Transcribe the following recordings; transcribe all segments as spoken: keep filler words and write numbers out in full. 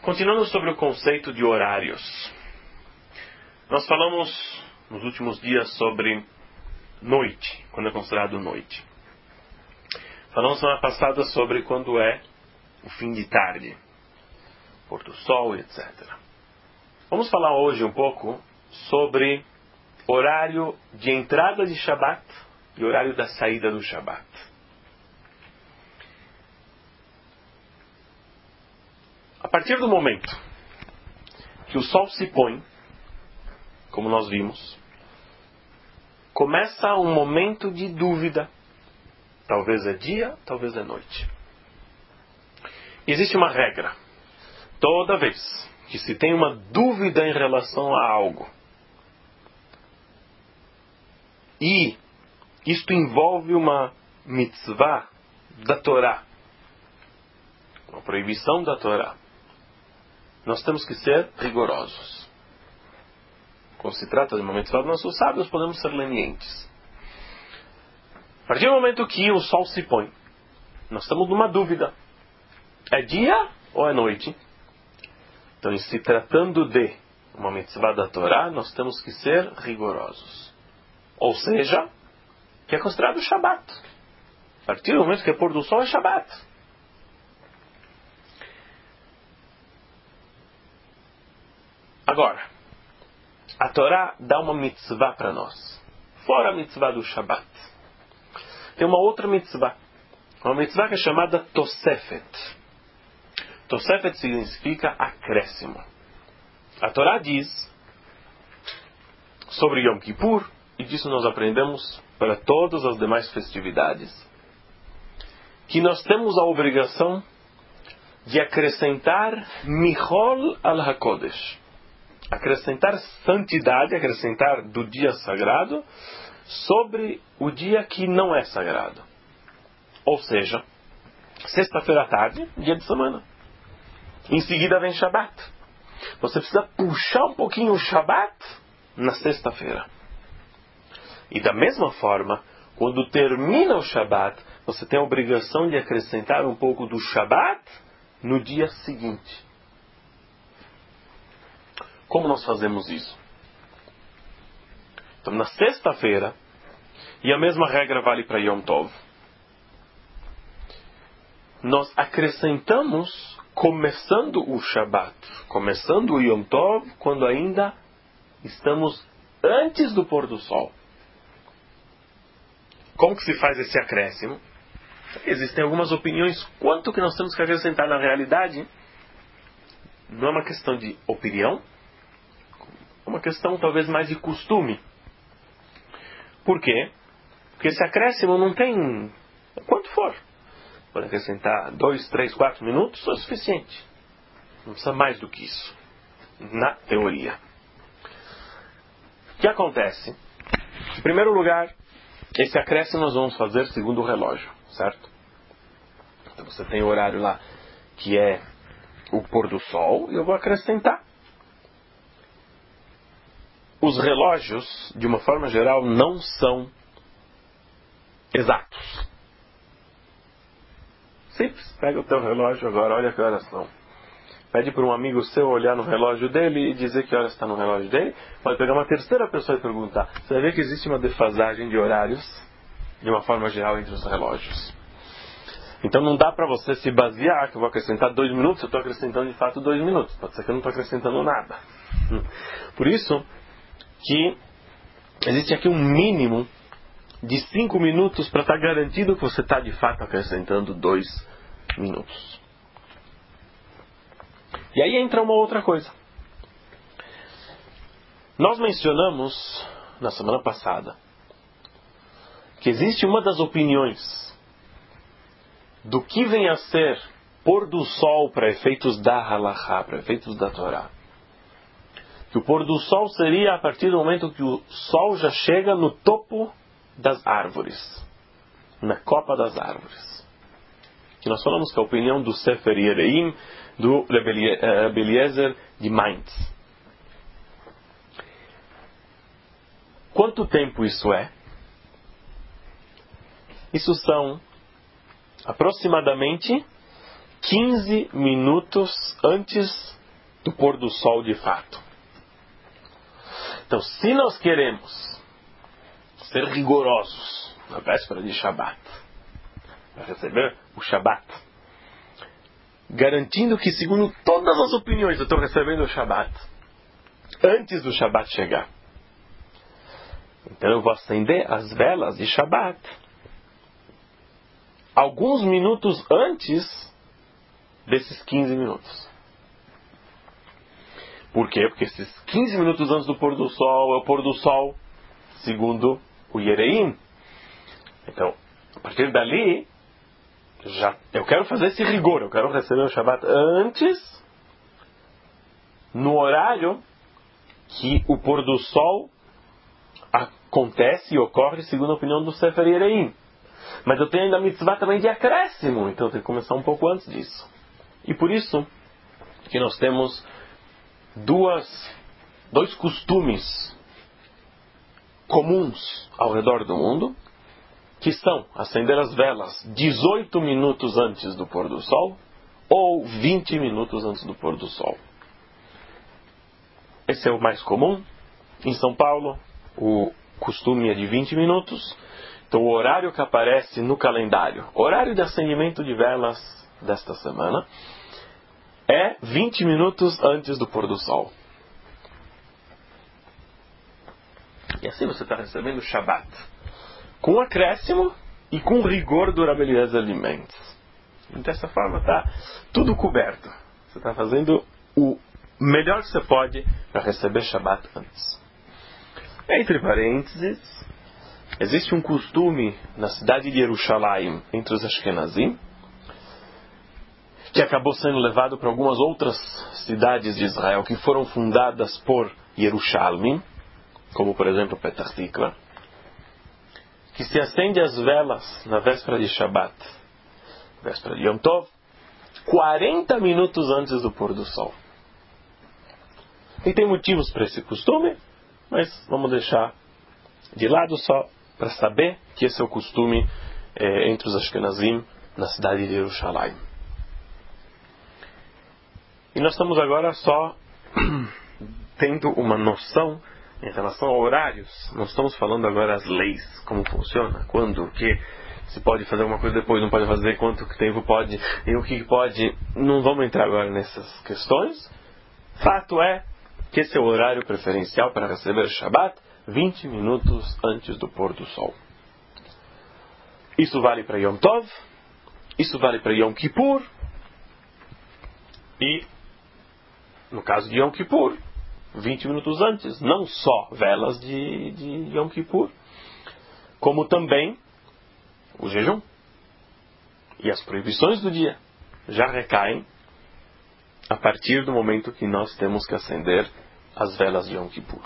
Continuando sobre o conceito de horários. Nós falamos nos últimos dias sobre noite, quando é considerado noite. Falamos semana passada sobre quando é o fim de tarde, pôr do sol, etcétera. Vamos falar hoje um pouco sobre horário de entrada de Shabat e horário da saída do Shabat. A partir do momento que o sol se põe, como nós vimos, começa um momento de dúvida. Talvez é dia, talvez é noite. Existe uma regra. Toda vez que se tem uma dúvida em relação a algo, e isto envolve uma mitzvah da Torá, uma proibição da Torá, nós temos que ser rigorosos. Quando se trata de uma mitzvah dos nossos sábios, podemos ser lenientes. A partir do momento que o sol se põe, nós estamos numa dúvida. É dia ou é noite? Então, em se tratando de uma mitzvah da Torá, nós temos que ser rigorosos. Ou seja, que é considerado Shabat. A partir do momento que é pôr do sol, é Shabat. Agora, a Torá dá uma mitzvah para nós. Fora a mitzvah do Shabat. Tem uma outra mitzvah. Uma mitzvah que é chamada Tosefet. Tosefet significa acréscimo. A Torá diz sobre Yom Kippur, e disso nós aprendemos para todas as demais festividades, que nós temos a obrigação de acrescentar Michol al HaKodesh. Acrescentar santidade, acrescentar do dia sagrado sobre o dia que não é sagrado. Ou seja, sexta-feira à tarde, dia de semana. Em seguida vem Shabat. Você precisa puxar um pouquinho o Shabat na sexta-feira. E da mesma forma, quando termina o Shabat, você tem a obrigação de acrescentar um pouco do Shabat no dia seguinte. Como nós fazemos isso? Então, na sexta-feira, e a mesma regra vale para Yom Tov, nós acrescentamos, começando o Shabat, começando o Yom Tov, quando ainda estamos antes do pôr do sol. Como que se faz esse acréscimo? Existem algumas opiniões quanto que nós temos que acrescentar. Na realidade, não é uma questão de opinião, é uma questão talvez mais de costume. Por quê? Porque esse acréscimo não tem quanto for. Pode acrescentar dois, três, quatro minutos, é suficiente. Não precisa mais do que isso, na teoria. O que acontece? Em primeiro lugar, esse acréscimo nós vamos fazer segundo o relógio, certo? Então você tem o horário lá que é o pôr do sol, e eu vou acrescentar. Os relógios, de uma forma geral, não são exatos. Simples. Pega o teu relógio agora, olha que horas são. Pede para um amigo seu olhar no relógio dele e dizer que horas está no relógio dele. Pode pegar uma terceira pessoa e perguntar. Você vai ver que existe uma defasagem de horários, de uma forma geral, entre os relógios. Então não dá para você se basear que eu vou acrescentar dois minutos, eu estou acrescentando de fato dois minutos. Pode ser que eu não estou acrescentando nada. Por isso que existe aqui um mínimo de cinco minutos para estar garantido que você está de fato acrescentando dois minutos. E aí entra uma outra coisa. Nós mencionamos na semana passada que existe uma das opiniões do que vem a ser pôr do sol para efeitos da halachá, para efeitos da Torá. Que o pôr do sol seria a partir do momento que o sol já chega no topo das árvores, na copa das árvores. Que nós falamos que a opinião do Sefer Yereim, do Rebbe Eliezer de Mainz. Quanto tempo isso é? Isso são aproximadamente quinze minutos antes do pôr do sol de fato. Então, se nós queremos ser rigorosos na véspera de Shabat, para receber o Shabat, garantindo que, segundo todas as opiniões, eu estou recebendo o Shabat antes do Shabat chegar, então eu vou acender as velas de Shabat alguns minutos antes desses quinze minutos. Por quê? Porque esses quinze minutos antes do pôr do sol é o pôr do sol segundo o Yereim. Então, a partir dali, já, eu quero fazer esse rigor, eu quero receber o Shabat antes, no horário que o pôr do sol acontece e ocorre segundo a opinião do Sefer Yereim. Mas eu tenho ainda a mitzvah também de acréscimo, então eu tenho que começar um pouco antes disso. E por isso que nós temos duas, dois costumes comuns ao redor do mundo, que são acender as velas dezoito minutos antes do pôr do sol ou vinte minutos antes do pôr do sol. Esse é o mais comum. Em São Paulo, o costume é de vinte minutos. Então, o horário que aparece no calendário, horário de acendimento de velas desta semana, é vinte minutos antes do pôr do sol. E assim você está recebendo o Shabat, com acréscimo e com rigor durabilidade dos alimentos. E dessa forma está tudo coberto. Você está fazendo o melhor que você pode para receber Shabat antes. Entre parênteses, existe um costume na cidade de Jerusalém, entre os Ashkenazim, que acabou sendo levado para algumas outras cidades de Israel que foram fundadas por Yerushalmim, como por exemplo Petah Tikva, que se acende as velas na véspera de Shabat, véspera de Yom Tov, quarenta minutos antes do pôr do sol. E tem motivos para esse costume, mas vamos deixar de lado só para saber que esse é o costume é, entre os Ashkenazim na cidade de Jerusalém. E nós estamos agora só tendo uma noção em relação a horários. Nós estamos falando agora as leis, como funciona, quando, o que, se pode fazer uma coisa depois, não pode fazer, quanto tempo pode, e o que pode. Não vamos entrar agora nessas questões. Fato é que esse é o horário preferencial para receber Shabat, vinte minutos antes do pôr do sol. Isso vale para Yom Tov, isso vale para Yom Kippur, e no caso de Yom Kippur, vinte minutos antes, não só velas de, de Yom Kippur, como também o jejum. E as proibições do dia já recaem a partir do momento que nós temos que acender as velas de Yom Kippur.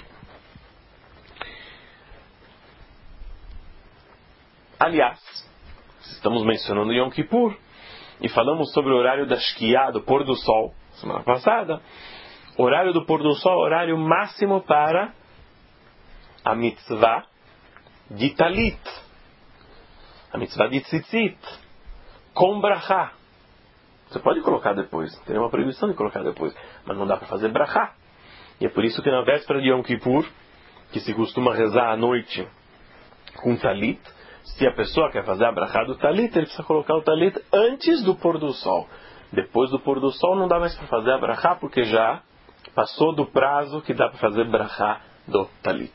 Aliás, estamos mencionando Yom Kippur e falamos sobre o horário da Shkiá, do pôr do sol, semana passada. O horário do pôr do sol é o horário máximo para a mitzvah de talit, a mitzvah de tzitzit, com brachá. Você pode colocar depois, tem uma proibição de colocar depois, mas não dá para fazer brachá. E é por isso que na véspera de Yom Kippur, que se costuma rezar à noite com talit, se a pessoa quer fazer a brachá do talit, ele precisa colocar o talit antes do pôr do sol. Depois do pôr do sol não dá mais para fazer a brachá, porque já passou do prazo que dá para fazer brachá do talit.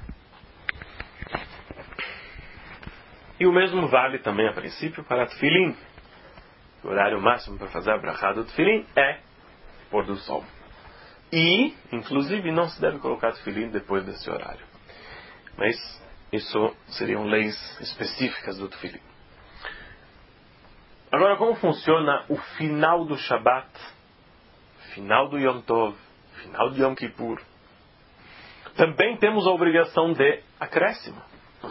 E o mesmo vale também, a princípio, para tefilim. O horário máximo para fazer a brachá do tefilim é pôr do sol. E, inclusive, não se deve colocar tefilim depois desse horário. Mas isso seriam leis específicas do tefilim. Agora, como funciona o final do Shabat, final do Yom Tov, final de Yom Kippur? Também temos a obrigação de acréscimo.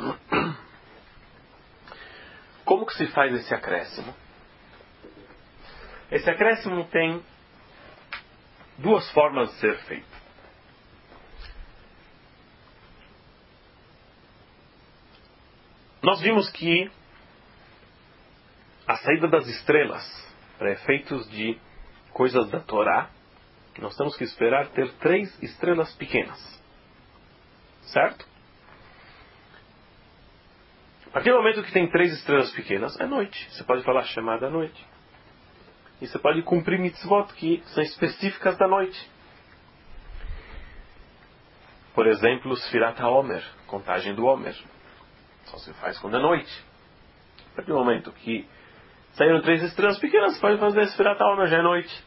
Como que se faz esse acréscimo? Esse acréscimo tem duas formas de ser feito. Nós vimos que a saída das estrelas para efeitos de coisas da Torá, nós temos que esperar ter três estrelas pequenas. Certo? A partir do momento que tem três estrelas pequenas, é noite. Você pode falar chamada à noite. E você pode cumprir mitzvot que são específicas da noite. Por exemplo, Sfirat HaOmer, contagem do Homer. Só se faz quando é noite. A partir do momento que saíram três estrelas pequenas, você pode fazer Sfirat HaOmer, já é noite.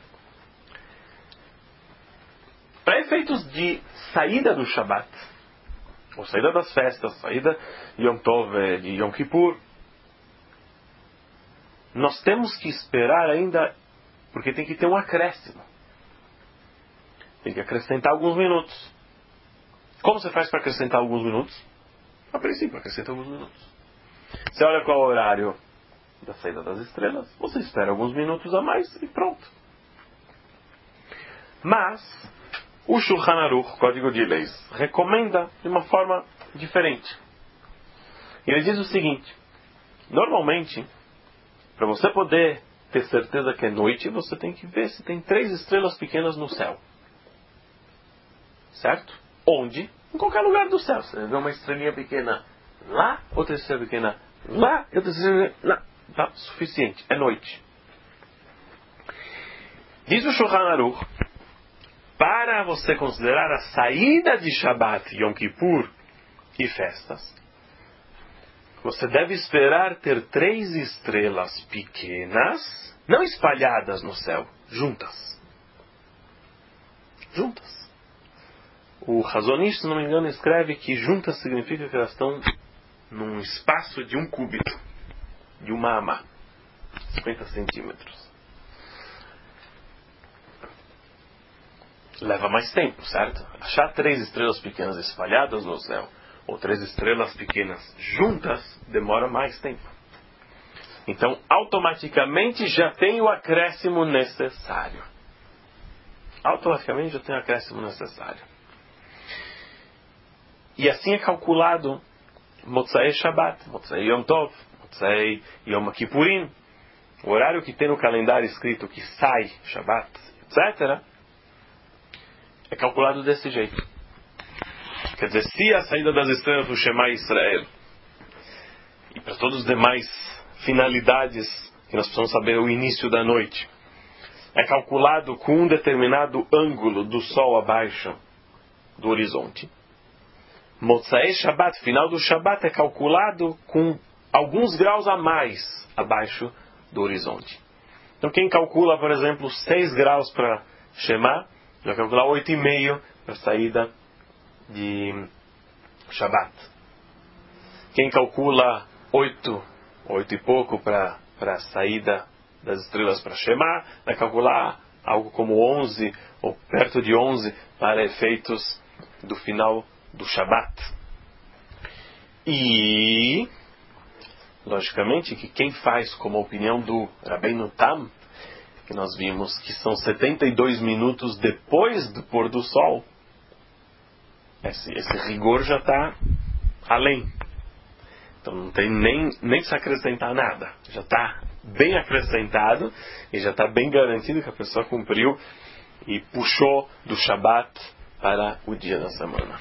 Para efeitos de saída do Shabat, ou saída das festas, saída de Yom Tov, de Yom Kippur, nós temos que esperar ainda, porque tem que ter um acréscimo. Tem que acrescentar alguns minutos. Como você faz para acrescentar alguns minutos? A princípio, acrescenta alguns minutos. Você olha qual é o horário da saída das estrelas, você espera alguns minutos a mais e pronto. Mas o Shulchan Aruch, Código de Leis, recomenda de uma forma diferente. Ele diz o seguinte: normalmente, para você poder ter certeza que é noite, você tem que ver se tem três estrelas pequenas no céu. Certo? Onde? Em qualquer lugar do céu. Você vê uma estrelinha pequena lá, outra estrela pequena lá, e outra estrela lá. Tá, suficiente. É noite. Diz o Shulchan Aruch, para você considerar a saída de Shabbat, Yom Kippur e festas, você deve esperar ter três estrelas pequenas, não espalhadas no céu, juntas. Juntas. O Hazon Ish, se não me engano, escreve que juntas significa que elas estão num espaço de um cúbito, de uma amá, cinquenta centímetros. Leva mais tempo, certo? Achar três estrelas pequenas espalhadas no céu, ou três estrelas pequenas juntas, demora mais tempo. Então, automaticamente já tem o acréscimo necessário. Automaticamente já tem o acréscimo necessário. E assim é calculado Motzei Shabbat, Motzei Yom Tov, Motzei Yom Kippurim. O horário que tem no calendário escrito que sai Shabbat, etcétera, é calculado desse jeito. Quer dizer, se a saída das estrelas do Shema Israel, e para todas as demais finalidades que nós precisamos saber o início da noite, é calculado com um determinado ângulo do sol abaixo do horizonte, Motzei Shabbat, final do Shabbat, é calculado com alguns graus a mais abaixo do horizonte. Então quem calcula, por exemplo, seis graus para Shema, vai calcular oito e meio para a saída de Shabbat. Quem calcula oito, oito e pouco para a saída das estrelas para Shema, vai calcular algo como onze, ou perto de onze, para efeitos do final do Shabbat. E, logicamente, que quem faz como a opinião do Rabbeinu Tam, que nós vimos que são setenta e dois minutos depois do pôr do sol, esse, esse rigor já está além. Então não tem nem, nem se acrescentar nada. Já está bem acrescentado e já está bem garantido que a pessoa cumpriu e puxou do Shabbat para o dia da semana.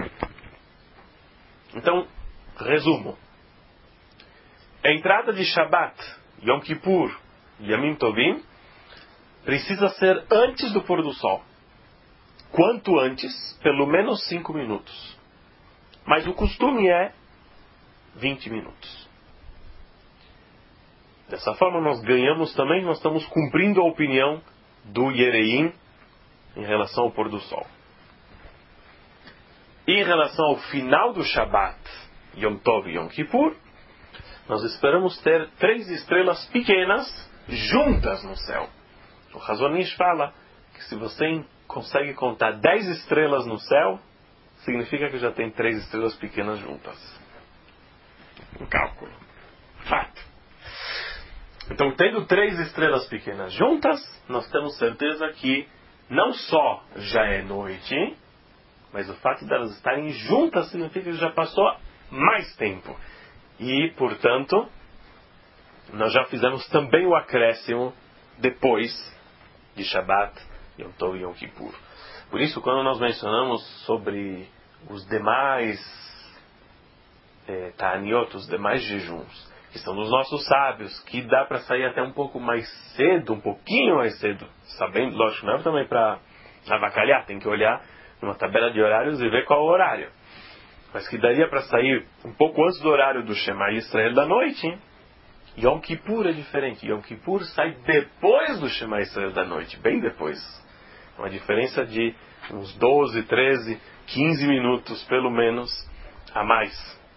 Então, resumo. A entrada de Shabbat, Yom Kippur e Yamim Tovim precisa ser antes do pôr do sol. Quanto antes, pelo menos cinco minutos. Mas o costume é vinte minutos. Dessa forma nós ganhamos também, nós estamos cumprindo a opinião do Yereim em relação ao pôr do sol. E em relação ao final do Shabbat, Yom Tov e Yom Kippur, nós esperamos ter três estrelas pequenas juntas no céu. O Hazon Ish fala que se você consegue contar dez estrelas no céu, significa que já tem três estrelas pequenas juntas. Um cálculo. Fato. Então, tendo três estrelas pequenas juntas, nós temos certeza que não só já é noite, mas o fato de elas estarem juntas significa que já passou mais tempo. E, portanto, nós já fizemos também o acréscimo depois de Shabat, Yom Tov e Yom Kippur. Por isso, quando nós mencionamos sobre os demais eh, Ta'aniot, os demais jejuns, que são dos nossos sábios, que dá para sair até um pouco mais cedo, um pouquinho mais cedo, sabendo, lógico, não é também para avacalhar, tem que olhar numa tabela de horários e ver qual é o horário. Mas que daria para sair um pouco antes do horário do Shema Yisrael da noite, hein? Yom Kippur é diferente. Yom Kippur sai depois do Shema Yisrael da noite, bem depois. Uma diferença de uns doze, treze, quinze minutos, pelo menos, a mais.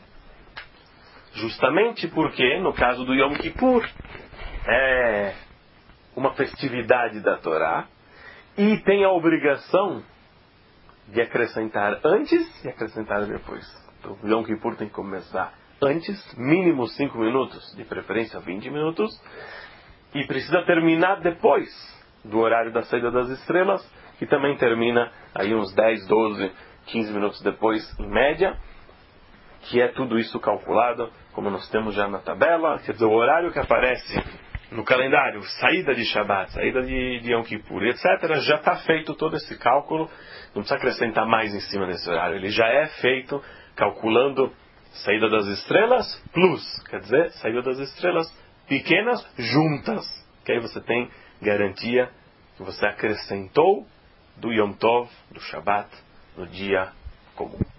Justamente porque, no caso do Yom Kippur, é uma festividade da Torá e tem a obrigação de acrescentar antes e acrescentar depois. Então, o Yom Kippur tem que começar antes, mínimo cinco minutos, de preferência vinte minutos, e precisa terminar depois do horário da saída das estrelas, que também termina aí uns dez, doze, quinze minutos depois, em média, que é tudo isso calculado, como nós temos já na tabela, quer dizer, o horário que aparece no calendário, saída de Shabbat, saída de, de Yom Kippur, etcétera, já está feito todo esse cálculo, não precisa acrescentar mais em cima desse horário, ele já é feito calculando saída das estrelas plus, quer dizer, saída das estrelas pequenas juntas, que aí você tem garantia que você acrescentou do Yom Tov, do Shabbat, no dia comum.